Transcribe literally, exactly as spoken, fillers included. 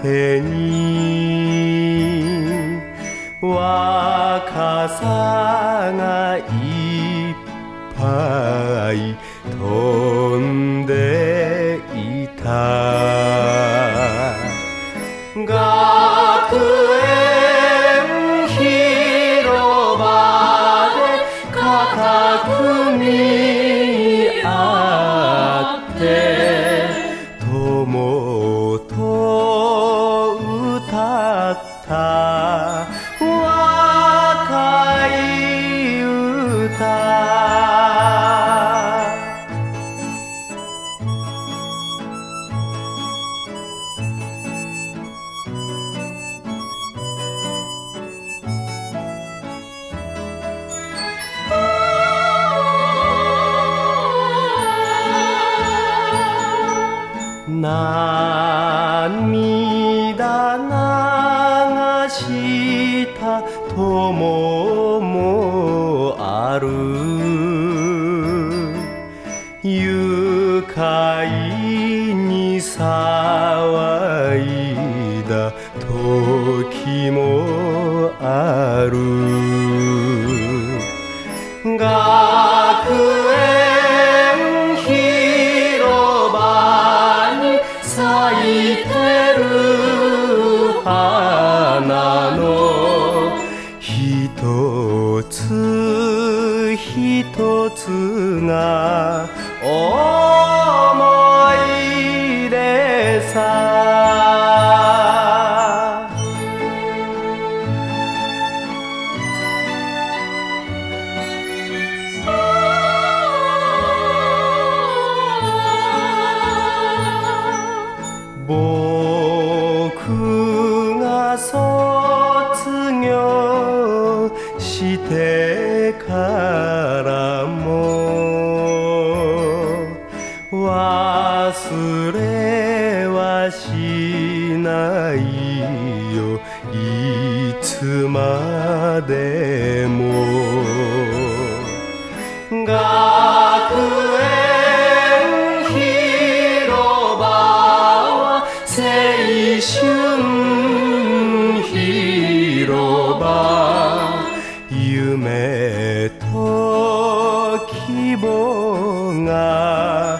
手に若さがいっぱい飛んでいた。学園広場で肩組み合って友と歌った若い歌。涙流した友もある。愉快に騒いだ時もある。学園広場に咲いてる花の一つ一つが思い出さ。僕が卒業してからも忘れはしないよ、いつまでも。学園青春広場、夢と希望が